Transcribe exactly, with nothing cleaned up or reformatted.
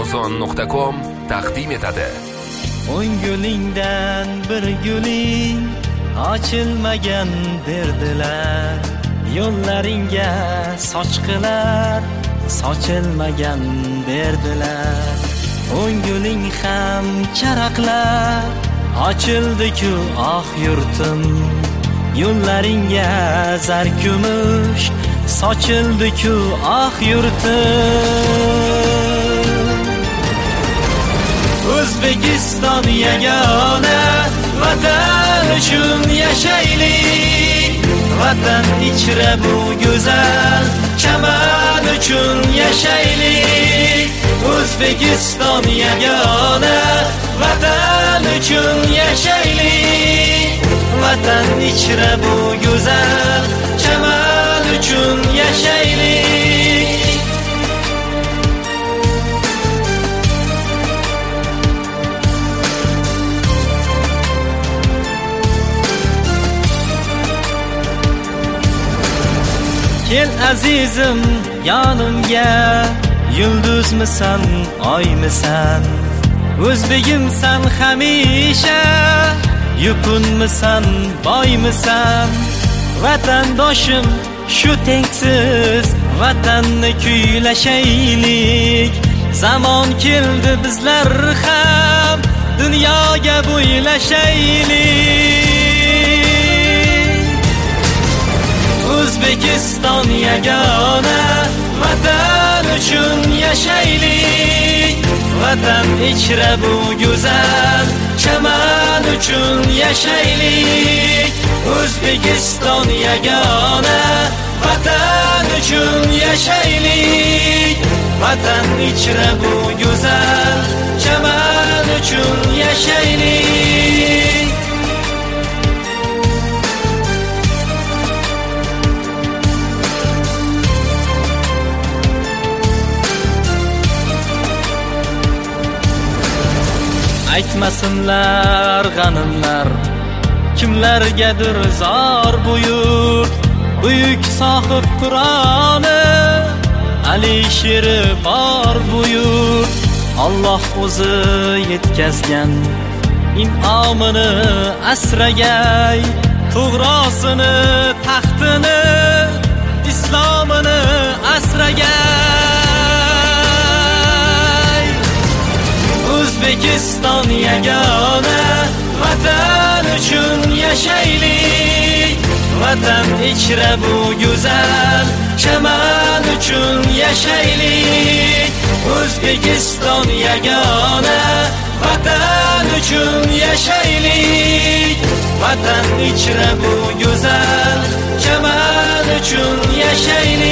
amazon nuqta com taqdim etadi. O'n gulingdan bir guling ochilmagan derdilar, yo'llaringga sochqilar sochilmagan derdilar. O'n guling ham charaqlar ochildi-ku ah yurtim, yo'llaringga zar kumush sochildi-ku ah yurtim. O'zbekiston yagona vatan uchun yashaylik, vatan ichra bu go'zal chaman uchun yashaylik. O'zbekiston yagona vatan uchun yashaylik, vatan ichra bu go'zal chaman uchun yashaylik. Kel azizim yonimga, yulduzmisan oymisan, o'zbegimsan hamisha, yupunmisan boymisan. Vatandoshim shu tengsiz vatanni kuylashaylik, zamon keldi bizlar ham dunyoga bo'ylashaylik. O'zbekiston yagona vatan uchun yashaylik, vatan ichra bu go'zal chaman uchun yashaylik. O'zbekiston yagona vatan uchun yashaylik, vatan ichra bu go'zal chaman uchun yashaylik. Aytmasinlar g'animlar kimlargadir zor buyur, buyuk sohib Qur'oni Alisher bor buyur. Alloh o'zi yetkazgan in'omini asragay, to'g'rosini taxtini islomini asragay. O'zbekiston yagona vatan uchun yashaylik, vatan ichra bu go'zal chaman uchun yashaylik. O'zbekiston yagona vatan uchun yashaylik, vatan ichra bu go'zal chaman uchun yashaylik.